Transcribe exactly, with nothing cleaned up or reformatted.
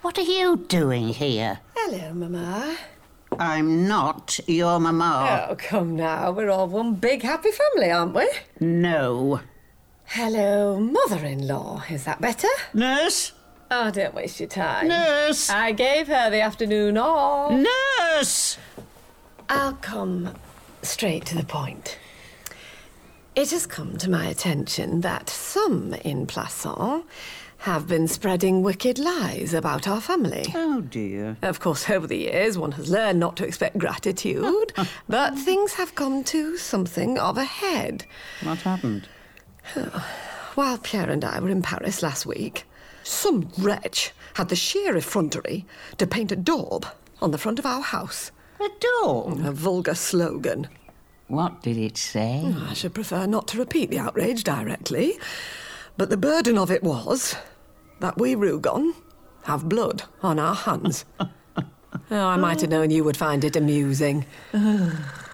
What are you doing here? Hello, Mama. I'm not your mamma. Oh, come now. We're all one big happy family, aren't we? No. Hello, mother-in-law. Is that better? Nurse? Oh, don't waste your time. Nurse! I gave her the afternoon off. Nurse! I'll come straight to the point. It has come to my attention that some in Plassans have been spreading wicked lies about our family. Oh, dear. Of course, over the years, one has learned not to expect gratitude, but things have come to something of a head. What happened? While Pierre and I were in Paris last week, some wretch had the sheer effrontery to paint a daub on the front of our house. A daub? A vulgar slogan. What did it say? I should prefer not to repeat the outrage directly, but the burden of it was that we Rougon have blood on our hands. Oh, I might have known you would find it amusing.